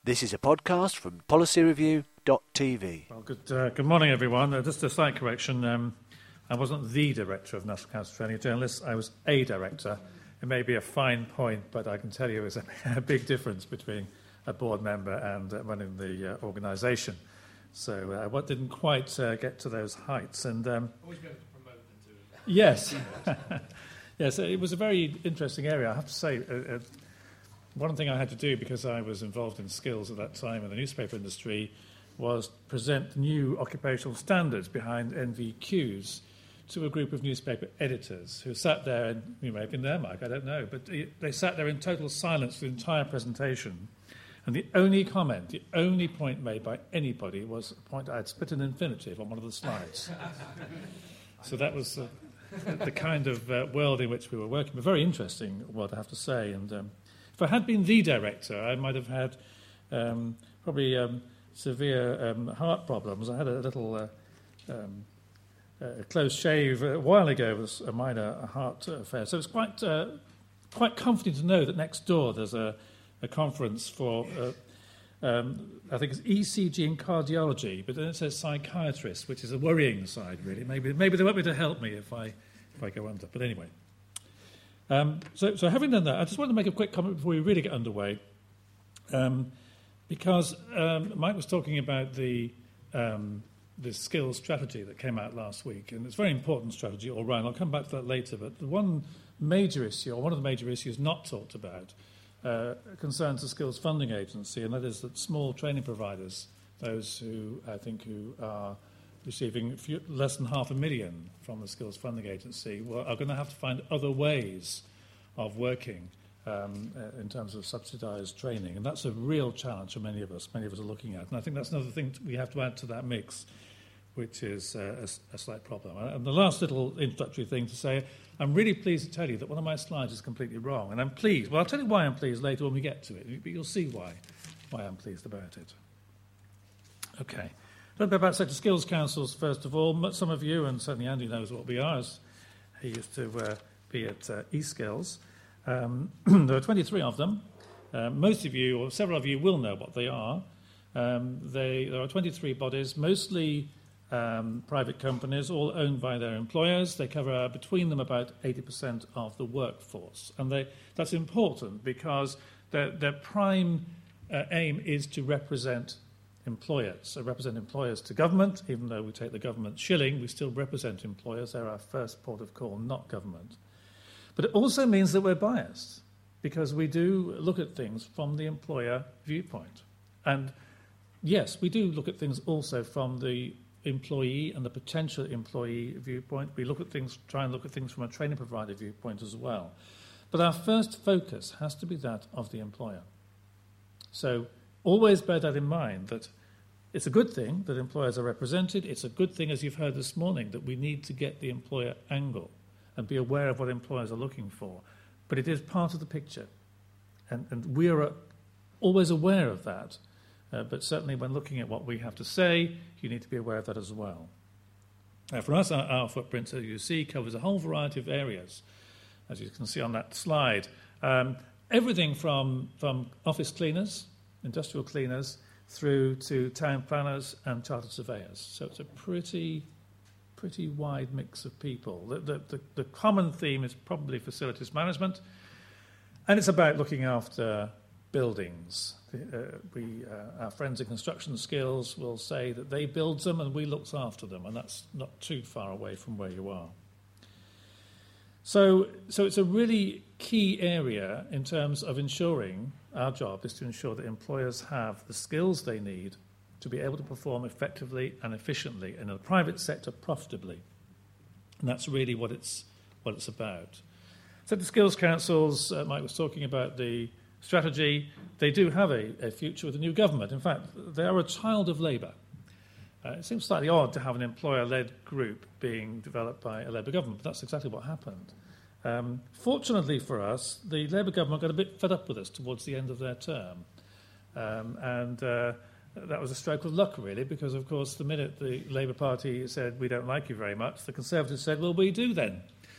This is a podcast from policyreview.tv. Well, good morning, everyone. Just a slight correction. I wasn't the director of National Council of Training Journalists. I was a director. It may be a fine point, but I can tell you there's a big difference between a board member and running the organisation. So I didn't quite get to those heights. And always be able to promote them too. Yes. Yes, it was a very interesting area, I have to say. One thing I had to do, because I was involved in skills at that time in the newspaper industry, was present new occupational standards behind NVQs to a group of newspaper editors who sat there, and you may have been there, Mike, I don't know, but they sat there in total silence for the entire presentation. And the only comment, the only point made by anybody was a point I had split an infinitive on one of the slides. So that was the kind of world in which we were working. A very interesting world, I have to say. And if I had been the director, I might have had probably severe heart problems. I had a little close shave a while ago. It was a minor heart affair. So it's quite comforting to know that next door there's a conference for, I think it's ECG and cardiology, but then it says psychiatrist, which is a worrying side, really. Maybe they won't be able to help me if I go under. But anyway. So having done that, I just want to make a quick comment before we really get underway, because Mike was talking about the skills strategy that came out last week, and it's a very important strategy all round. I'll come back to that later, but the one major issue, or one of the major issues not talked about, concerns the Skills Funding Agency, and that is that small training providers, those who are receiving less than $500,000 from the Skills Funding Agency, are going to have to find other ways of working in terms of subsidised training. And that's a real challenge for many of us. Many of us are looking at. And I think that's another thing we have to add to that mix, which is a slight problem. And the last little introductory thing to say, I'm really pleased to tell you that one of my slides is completely wrong. And I'm pleased. Well, I'll tell you why I'm pleased later when we get to it. But you'll see why I'm pleased about it. Okay. A little bit about Sector Skills Councils, first of all. Some of you, and certainly Andy knows what we are, as he used to be at eSkills. There are 23 of them. Most of you, or several of you, will know what they are. There are 23 bodies, mostly private companies, all owned by their employers. They cover between them about 80% of the workforce. And that's important because their prime aim is to represent employers. So represent employers to government. Even though we take the government shilling, we still represent employers. They're our first port of call, not government. But it also means that we're biased, because we do look at things from the employer viewpoint. And yes, we do look at things also from the employee and the potential employee viewpoint. We try and look at things from a training provider viewpoint as well. But our first focus has to be that of the employer. So always bear that in mind, that it's a good thing that employers are represented. It's a good thing, as you've heard this morning, that we need to get the employer angle and be aware of what employers are looking for. But it is part of the picture. And we are always aware of that. But certainly when looking at what we have to say, you need to be aware of that as well. For us, our footprint, as you see, covers a whole variety of areas, as you can see on that slide. Everything from office cleaners, industrial cleaners, through to town planners and chartered surveyors. So it's a pretty wide mix of people. The common theme is probably facilities management, and it's about looking after buildings. Our friends in construction skills will say that they build them and we look after them, and that's not too far away from where you are. So it's a really key area in terms of ensuring, our job is to ensure that employers have the skills they need to be able to perform effectively and efficiently in the private sector profitably. And that's really what it's about. So the Skills Councils, Mike was talking about the strategy. They do have a future with the new government. In fact, they are a child of Labour. It seems slightly odd to have an employer-led group being developed by a Labour government, but that's exactly what happened. Fortunately for us, the Labour government got a bit fed up with us towards the end of their term. And that was a stroke of luck, really, because, of course, the minute the Labour Party said, we don't like you very much, the Conservatives said, well, we do then.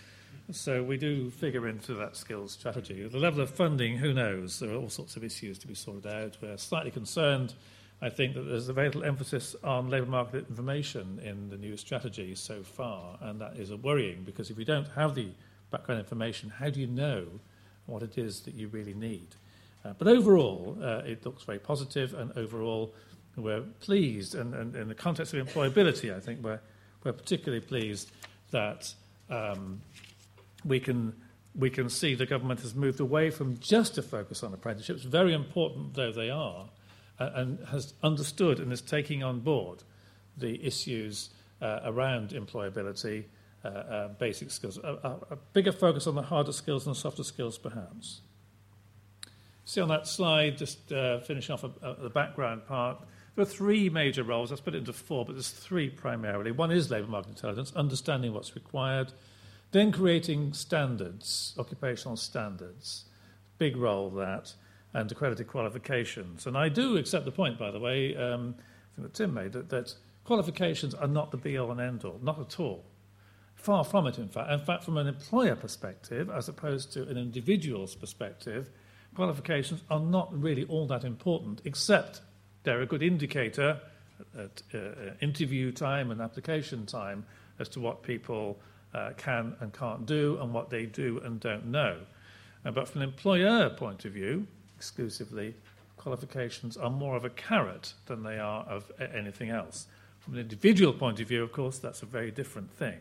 So we do figure into that skills strategy. The level of funding, who knows? There are all sorts of issues to be sorted out. We're slightly concerned, I think, that there's a very little emphasis on labour market information in the new strategy so far, and that is worrying, because if you don't have the background information, how do you know what it is that you really need? But overall, it looks very positive, and overall, we're pleased. And in the context of employability, I think we're particularly pleased that we can see the government has moved away from just a focus on apprenticeships, very important though they are, and has understood and is taking on board the issues around employability, basic skills, a bigger focus on the harder skills and the softer skills, perhaps. See on that slide, just finish off the background part. There are three major roles. Let's put it into four, but there's three primarily. One is labour market intelligence, understanding what's required, then creating standards, occupational standards, big role that, and accredited qualifications. And I do accept the point, by the way, I think that Tim made, that qualifications are not the be-all and end-all, not at all. Far from it, in fact. In fact, from an employer perspective, as opposed to an individual's perspective, qualifications are not really all that important, except they're a good indicator at interview time and application time as to what people can and can't do and what they do and don't know. But from an employer point of view, exclusively, qualifications are more of a carrot than they are of anything else. From an individual point of view, of course, that's a very different thing.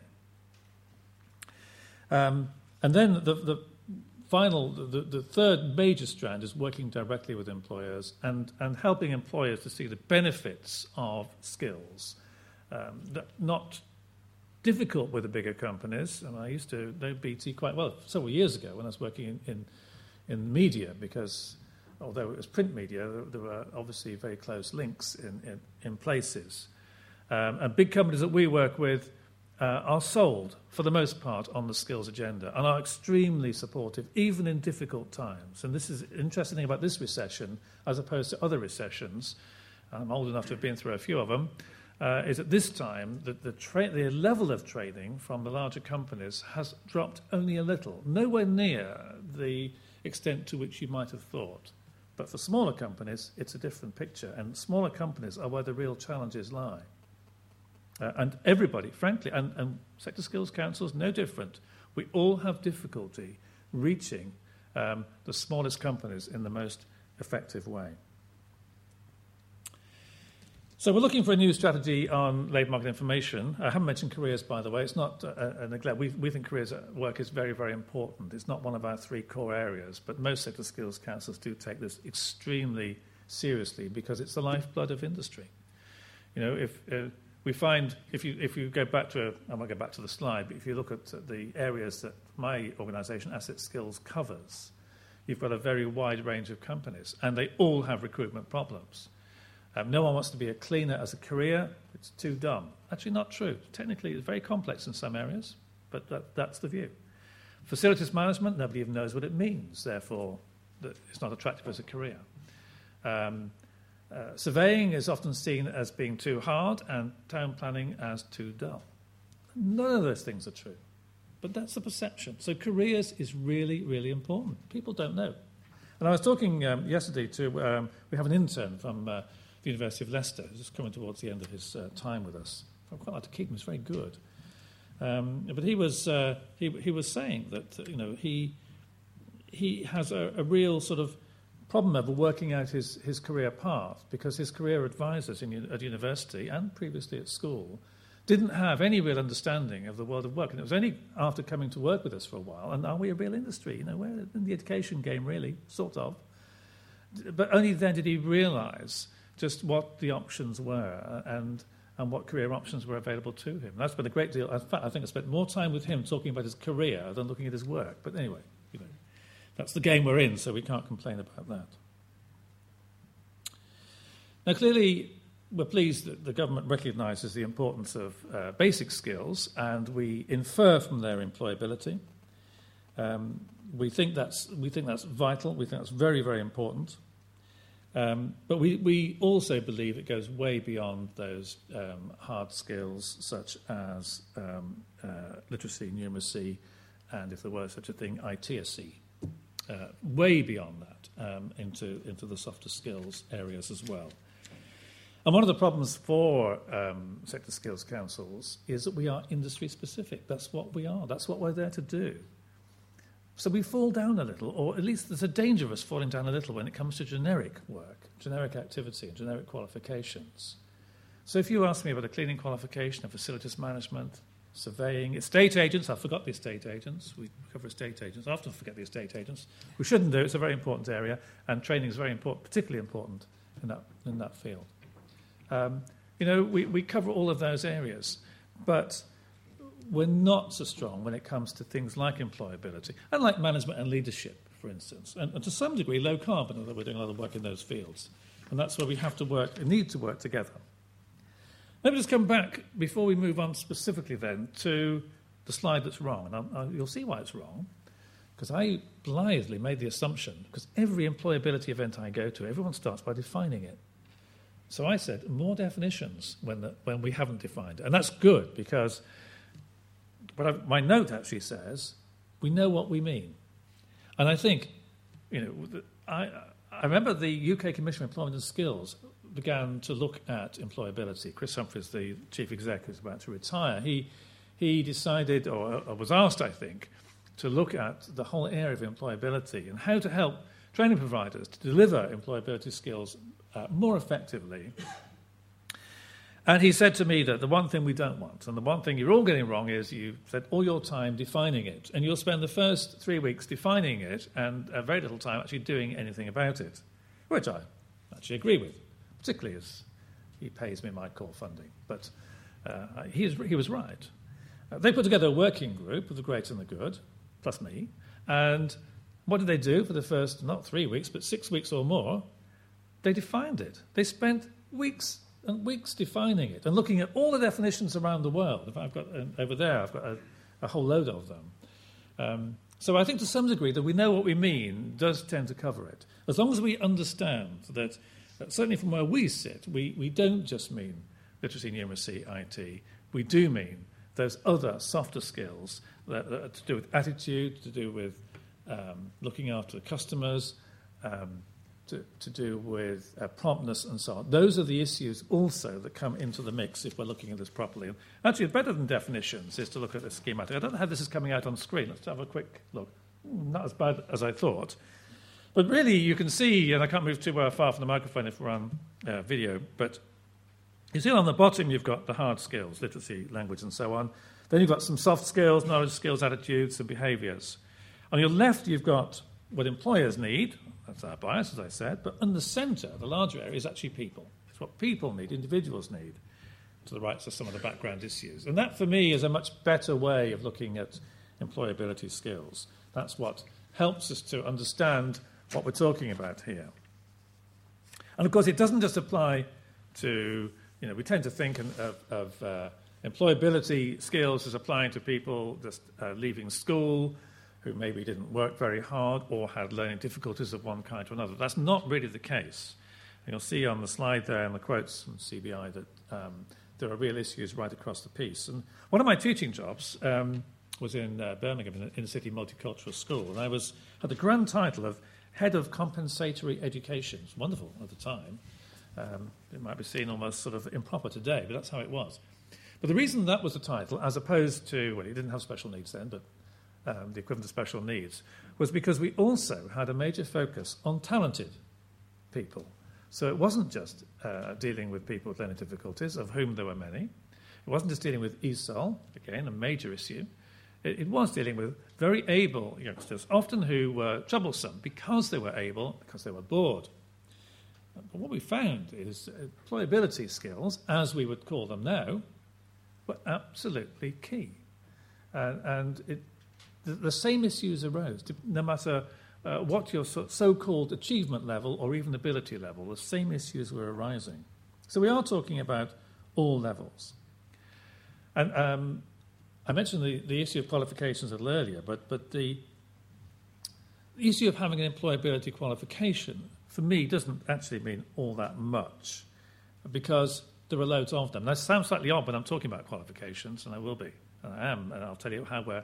And then the third major strand is working directly with employers and helping employers to see the benefits of skills. Not difficult with the bigger companies. And I used to know BT quite well several years ago when I was working in media, because although it was print media, there were obviously very close links in places. And big companies that we work with are sold, for the most part, on the skills agenda and are extremely supportive, even in difficult times. And this is interesting thing about this recession, as opposed to other recessions, and I'm old enough to have been through a few of them, is at this time that the level of training from the larger companies has dropped only a little, nowhere near the extent to which you might have thought. But for smaller companies, it's a different picture, and smaller companies are where the real challenges lie. And everybody, frankly, and Sector Skills Council is no different. We all have difficulty reaching the smallest companies in the most effective way. So we're looking for a new strategy on labour market information. I haven't mentioned careers, by the way. It's not a neglect. We think careers work is very, very important. It's not one of our three core areas, but most Sector Skills Councils do take this extremely seriously because it's the lifeblood of industry. You know, if we find, if you go back to, I won't go back to the slide, but if you look at the areas that my organisation, Asset Skills, covers, you've got a very wide range of companies, and they all have recruitment problems. No one wants to be a cleaner as a career. It's too dumb. Actually, not true. Technically, it's very complex in some areas, but that's the view. Facilities management, nobody even knows what it means. Therefore, it's not attractive as a career. Surveying is often seen as being too hard, and town planning as too dull. None of those things are true, but that's the perception. So careers is really, really important. People don't know. And I was talking yesterday to, we have an intern from the University of Leicester, who's just coming towards the end of his time with us. I'd quite like to keep him, he's very good. But he was saying that, you know, he has a real sort of problem of working out his career path, because his career advisors at university and previously at school didn't have any real understanding of the world of work. And it was only after coming to work with us for a while, and are we a real industry? You know, we're in the education game, really, sort of. But only then did he realise just what the options were and what career options were available to him. And that's been a great deal. In fact, I think I spent more time with him talking about his career than looking at his work. But anyway, you know, that's the game we're in, so we can't complain about that. Now, clearly, we're pleased that the government recognises the importance of basic skills, and we infer from their employability. We think that's vital. We think that's very, very important. But we also believe it goes way beyond those hard skills such as literacy, numeracy, and if there were such a thing, ITSE. Way beyond that, into the softer skills areas as well. And one of the problems for sector skills councils is that we are industry specific. That's what we are. That's what we're there to do. So we fall down a little, or at least there's a danger of us falling down a little when it comes to generic work, generic activity and generic qualifications. So if you ask me about a cleaning qualification, a facilities management, surveying, estate agents, I forgot the estate agents. We cover estate agents. I often forget the estate agents. We shouldn't do. It's a very important area, and training is very important, particularly important in that field. We cover all of those areas, but we're not so strong when it comes to things like employability and like management and leadership, for instance, and to some degree low carbon, although we're doing a lot of work in those fields. And that's where we have to work and need to work together. Let me just come back, before we move on specifically then, to the slide that's wrong. And you'll see why it's wrong, because I blithely made the assumption, because every employability event I go to, everyone starts by defining it. So I said, more definitions when we haven't defined it. And that's good, because my note actually says, we know what we mean. And I think, I remember the UK Commission for Employment and Skills began to look at employability. Chris Humphries, the chief exec, who's about to retire, he decided, or was asked, I think, to look at the whole area of employability and how to help training providers to deliver employability skills more effectively. And he said to me that the one thing we don't want, and the one thing you're all getting wrong, is you spent all your time defining it, and you'll spend the first 3 weeks defining it and very little time actually doing anything about it, which I actually agree with, particularly as he pays me my core funding. But he was right. They put together a working group of the great and the good, plus me, and what did they do for the first, not 3 weeks, but 6 weeks or more? They defined it. They spent weeks and weeks defining it and looking at all the definitions around the world. I've got over there, I've got a whole load of them. So I think to some degree that we know what we mean does tend to cover it. As long as we understand that, certainly from where we sit, we don't just mean literacy, numeracy, IT. We do mean those other softer skills that are to do with attitude, to do with looking after customers, to do with promptness and so on. Those are the issues also that come into the mix if we're looking at this properly. And actually, better than definitions is to look at the schematic. I don't know how this is coming out on screen. Let's have a quick look. Not as bad as I thought. But really, you can see, and I can't move too far from the microphone if we're on video, but you see on the bottom you've got the hard skills, literacy, language, and so on. Then you've got some soft skills, knowledge, skills, attitudes, and behaviours. On your left, you've got what employers need. That's our bias, as I said. But in the centre, the larger area, is actually people. It's what people need, individuals need. To the right are some of the background issues. And that, for me, is a much better way of looking at employability skills. That's what helps us to understand what we're talking about here. And, of course, it doesn't just apply to, we tend to think of employability skills as applying to people just leaving school, who maybe didn't work very hard or had learning difficulties of one kind or another. That's not really the case. And you'll see on the slide there in the quotes from CBI that there are real issues right across the piece. And one of my teaching jobs was in Birmingham, in an inner-city multicultural school, and I had the grand title of Head of Compensatory Education. It's wonderful at the time. It might be seen almost sort of improper today, but that's how it was. But the reason that was the title, as opposed to, well, he didn't have special needs then, but the equivalent of special needs, was because we also had a major focus on talented people. So it wasn't just dealing with people with learning difficulties, of whom there were many. It wasn't just dealing with ESOL, again, a major issue. It was dealing with very able youngsters, often who were troublesome because they were able, because they were bored. But what we found is employability skills, as we would call them now, were absolutely key. The same issues arose, no matter what your so-called achievement level or even ability level, the same issues were arising. So we are talking about all levels. And I mentioned the issue of qualifications a little earlier, but the issue of having an employability qualification, for me, doesn't actually mean all that much, because there are loads of them. That sounds slightly odd when I'm talking about qualifications, and I will be, and I am, and I'll tell you how we're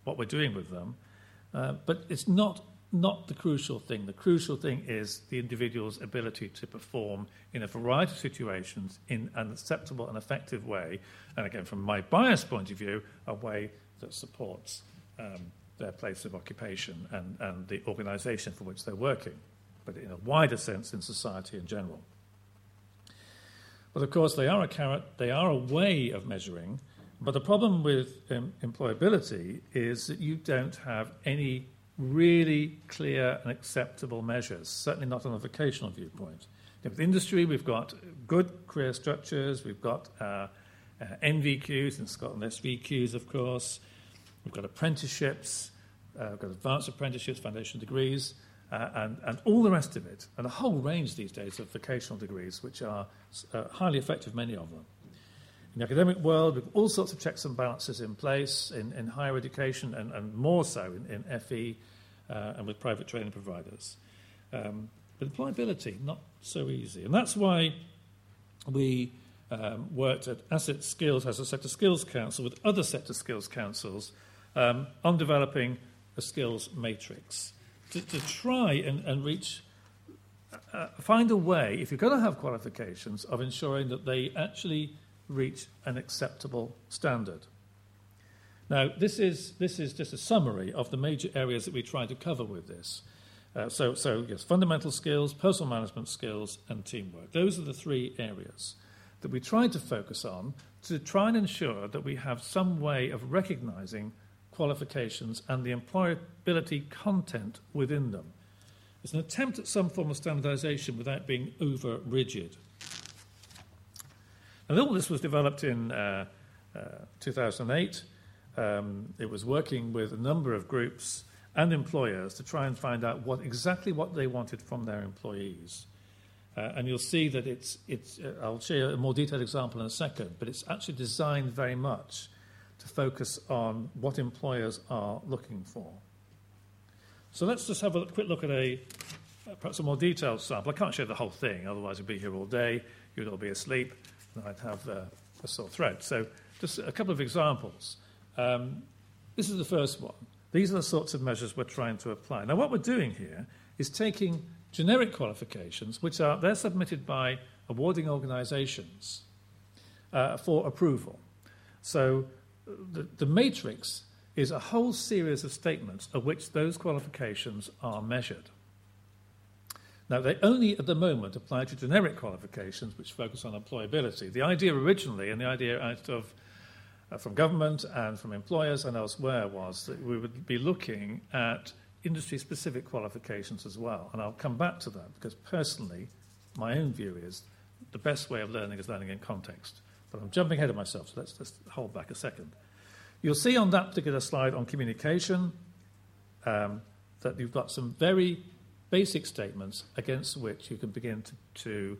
what we're doing with them. But it's not the crucial thing. The crucial thing is the individual's ability to perform in a variety of situations in an acceptable and effective way. And again, from my bias point of view, a way that supports their place of occupation and the organisation for which they're working, but in a wider sense in society in general. But of course, they are a carrot, they are a way of measuring, but the problem with employability is that you don't have any really clear and acceptable measures, certainly not on a vocational viewpoint. With industry, we've got good career structures, we've got NVQs, in Scotland SVQs, of course, we've got apprenticeships, we've got advanced apprenticeships, foundation degrees, and all the rest of it, and a whole range these days of vocational degrees, which are highly effective, many of them. In the academic world, with all sorts of checks and balances in place in higher education and more so in FE and with private training providers. But employability, not so easy. And that's why we worked at Asset Skills as a Sector Skills Council with other Sector Skills Councils on developing a skills matrix to try and reach, find a way, if you're going to have qualifications, of ensuring that they actually reach an acceptable standard. Now, this is just a summary of the major areas that we try to cover with this. So yes, fundamental skills, personal management skills, and teamwork. Those are the three areas that we try to focus on to try and ensure that we have some way of recognising qualifications and the employability content within them. It's an attempt at some form of standardisation without being over-rigid. And all this was developed in 2008. It was working with a number of groups and employers to try and find out exactly what they wanted from their employees. And you'll see that I'll show you a more detailed example in a second, but it's actually designed very much to focus on what employers are looking for. So let's just have a quick look at perhaps a more detailed sample. I can't show the whole thing, otherwise we'd be here all day, you'd all be asleep, and I'd have a sore throat. So just a couple of examples. This is the first one. These are the sorts of measures we're trying to apply. Now, what we're doing here is taking generic qualifications, they're submitted by awarding organisations for approval. So the matrix is a whole series of statements of which those qualifications are measured. Now, they only at the moment apply to generic qualifications which focus on employability. The idea originally, and the idea out of from government and from employers and elsewhere, was that we would be looking at industry-specific qualifications as well. And I'll come back to that because personally, my own view is the best way of learning is learning in context. But I'm jumping ahead of myself, so let's just hold back a second. You'll see on that particular slide on communication that you've got some very basic statements against which you can begin to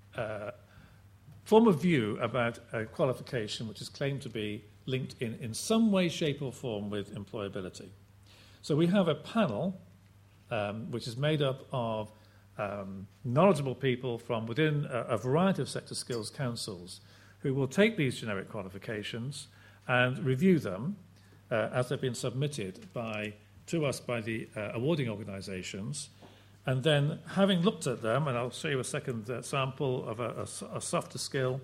form a view about a qualification which is claimed to be linked in some way, shape or form with employability. So we have a panel which is made up of knowledgeable people from within a variety of sector skills councils who will take these generic qualifications and review them as they've been submitted to us by the awarding organisations. And then, having looked at them, and I'll show you a second sample of a softer skill,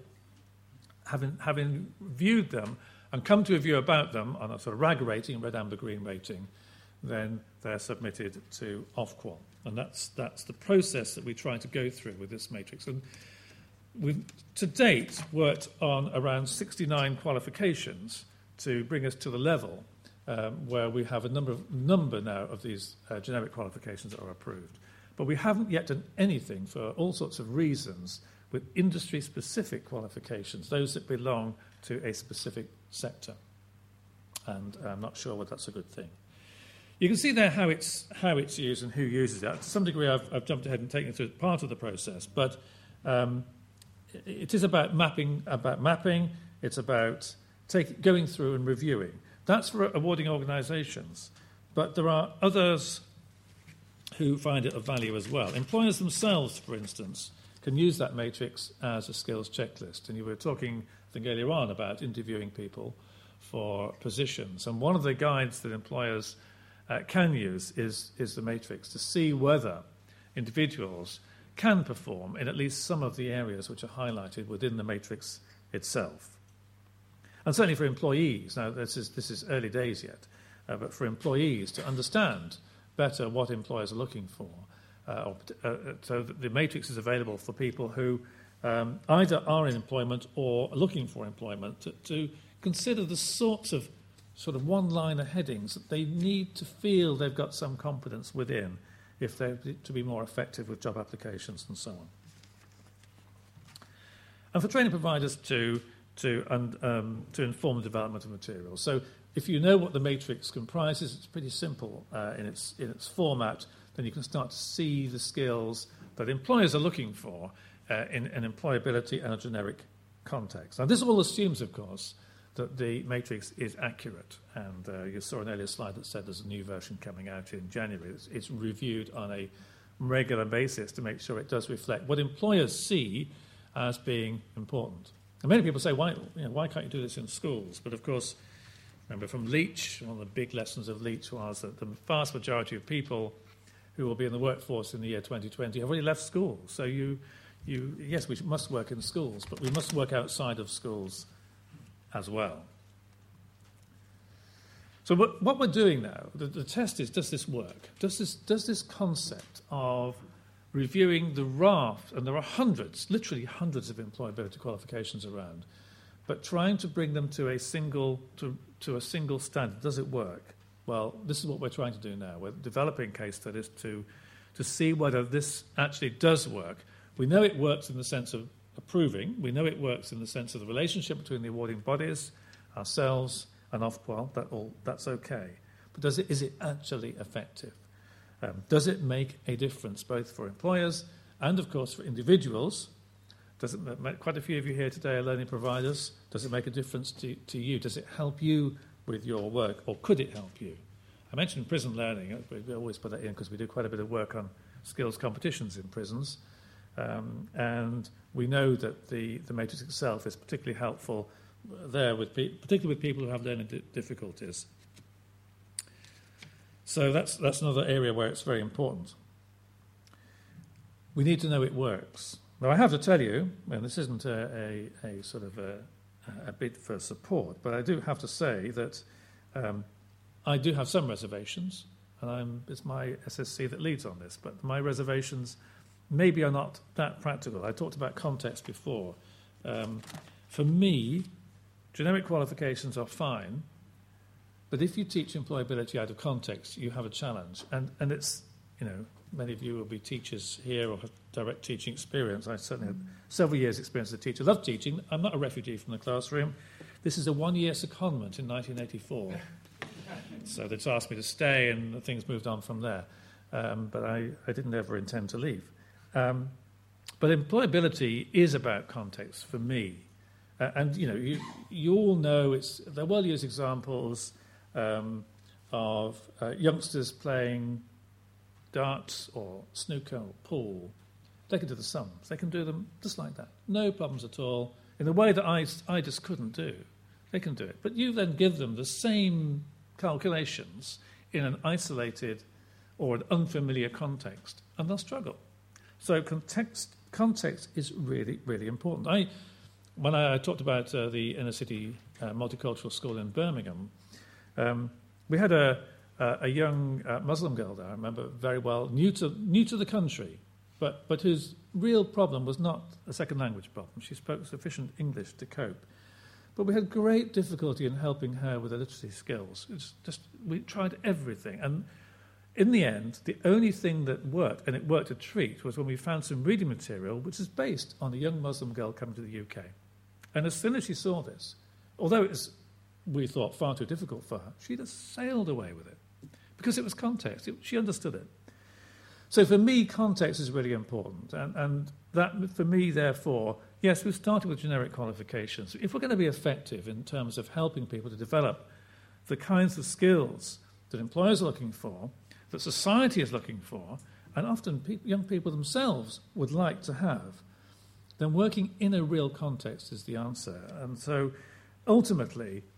having viewed them and come to a view about them on a sort of RAG rating, red, amber, green rating, then they're submitted to Ofqual. And that's the process that we try to go through with this matrix. And we've, to date, worked on around 69 qualifications to bring us to the level where we have a number now of these generic qualifications that are approved. But we haven't yet done anything for all sorts of reasons with industry-specific qualifications, those that belong to a specific sector. And I'm not sure whether that's a good thing. You can see there how it's used and who uses it. To some degree, I've jumped ahead and taken you through part of the process, but it is about mapping. It's about going through and reviewing. That's for awarding organisations, but there are others who find it of value as well. Employers themselves, for instance, can use that matrix as a skills checklist. And you were talking, I think, earlier on about interviewing people. for positions. And one of the guides that employers can use is the matrix to see whether individuals can perform in at least some of the areas which are highlighted within the matrix itself. And certainly for employees, now this is early days yet, but for employees to understand better what employers are looking for, so that the matrix is available for people who either are in employment or are looking for employment to consider the sorts of sort of one-liner headings that they need to feel they've got some competence within if they're to be more effective with job applications and so on. And for training providers to inform the development of materials. So if you know what the matrix comprises, it's pretty simple in its format, then you can start to see the skills that employers are looking for in employability and a generic context. Now, this all assumes, of course, that the matrix is accurate. And you saw an earlier slide that said there's a new version coming out in January. It's reviewed on a regular basis to make sure it does reflect what employers see as being important. And many people say, why can't you do this in schools? But of course, remember from Leach, one of the big lessons of Leach was that the vast majority of people who will be in the workforce in the year 2020 have already left school. So yes, we must work in schools, but we must work outside of schools as well. So what we're doing now, the test is, does this work? Does this concept of reviewing the raft, and there are hundreds, literally hundreds of employability qualifications around, but trying to bring them to a single standard, does it work? Well, this is what we're trying to do now. We're developing case studies to see whether this actually does work. We know it works in the sense of approving. We know it works in the sense of the relationship between the awarding bodies, ourselves, and Ofqual. That's okay. But is it actually effective? Does it make a difference both for employers and, of course, for individuals? Quite a few of you here today are learning providers. Does it make a difference to you? Does it help you with your work, or could it help you? I mentioned prison learning. We always put that in because we do quite a bit of work on skills competitions in prisons. And we know that the matrix itself is particularly helpful there, particularly with people who have learning difficulties. So that's another area where it's very important. We need to know it works. Now, I have to tell you, and this isn't a sort of a bid for support, but I do have to say that I do have some reservations, and it's my SSC that leads on this, but my reservations maybe are not that practical. I talked about context before. For me, generic qualifications are fine, but if you teach employability out of context, you have a challenge. And it's, many of you will be teachers here or have direct teaching experience. I certainly had several years' experience as a teacher. I love teaching. I'm not a refugee from the classroom. This is a one-year secondment in 1984. So they asked me to stay, and things moved on from there. But I didn't ever intend to leave. But employability is about context for me. And, you all know they're well-used examples of youngsters playing darts or snooker or pool. They can do the sums. They can do them just like that. No problems at all. In a way that I just couldn't do. They can do it. But you then give them the same calculations in an isolated or an unfamiliar context, and they'll struggle. So context is really, really important. When I talked about the inner city multicultural school in Birmingham, we had a young Muslim girl there, I remember very well, new to the country, but whose real problem was not a second language problem. She spoke sufficient English to cope. But we had great difficulty in helping her with her literacy skills. We tried everything. And in the end, the only thing that worked, and it worked a treat, was when we found some reading material which is based on a young Muslim girl coming to the UK. And as soon as she saw this, although it was, we thought, far too difficult for her, she just sailed away with it. Because it was context. She understood it. So for me, context is really important. And that, for me, therefore, yes, we've started with generic qualifications. If we're going to be effective in terms of helping people to develop the kinds of skills that employers are looking for, that society is looking for, and often young people themselves would like to have, then working in a real context is the answer. And so ultimately,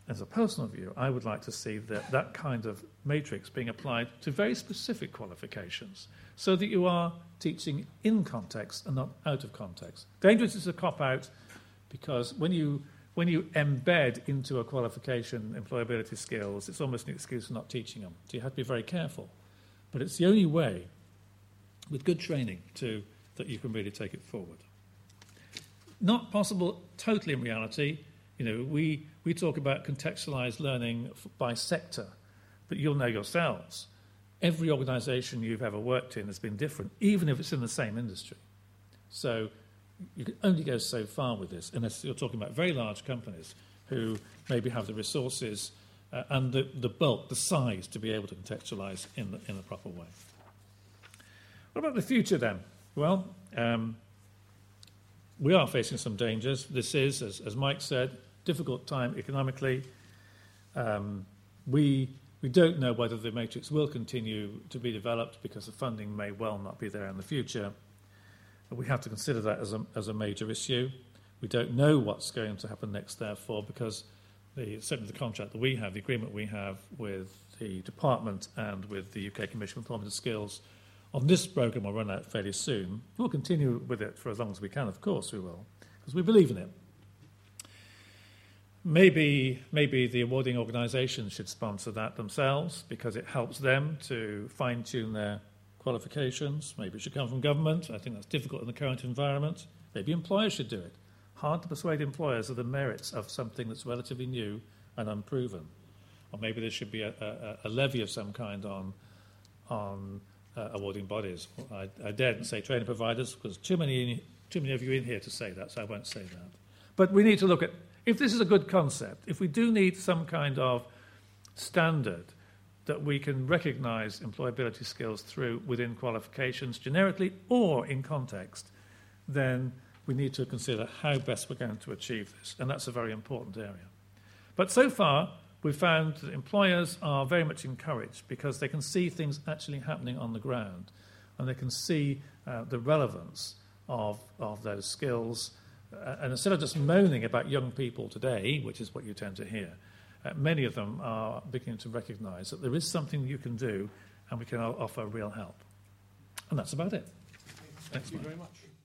as a personal view, I would like to see that kind of matrix being applied to very specific qualifications so that you are teaching in context and not out of context. Dangerous is a cop-out because when you embed into a qualification employability skills, it's almost an excuse for not teaching them. So you have to be very careful. But it's the only way, with good training, that you can really take it forward. Not possible totally in reality. We talk about contextualised learning by sector, but you'll know yourselves, every organisation you've ever worked in has been different, even if it's in the same industry. So you can only go so far with this, unless you're talking about very large companies who maybe have the resources and the bulk, the size, to be able to contextualise in the proper way. What about the future then? Well, we are facing some dangers. This is, as Mike said, difficult time economically. We don't know whether the matrix will continue to be developed because the funding may well not be there in the future. But we have to consider that as a major issue. We don't know what's going to happen next, therefore, because certainly the contract that we have, the agreement we have with the department and with the UK Commission for Employment and Skills on this programme will run out fairly soon. We'll continue with it for as long as we can, of course we will, because we believe in it. Maybe the awarding organisations should sponsor that themselves because it helps them to fine-tune their qualifications. Maybe it should come from government. I think that's difficult in the current environment. Maybe employers should do it. Hard to persuade employers of the merits of something that's relatively new and unproven. Or maybe there should be a levy of some kind on awarding bodies. I daren't say training providers because too many of you in here to say that, so I won't say that. But we need to look at, if this is a good concept, if we do need some kind of standard that we can recognise employability skills through within qualifications generically or in context, then we need to consider how best we're going to achieve this. And that's a very important area. But so far, we've found that employers are very much encouraged because they can see things actually happening on the ground and they can see the relevance of those skills. And instead of just moaning about young people today, which is what you tend to hear, many of them are beginning to recognise that there is something you can do and we can offer real help. And that's about it. Thank you very much.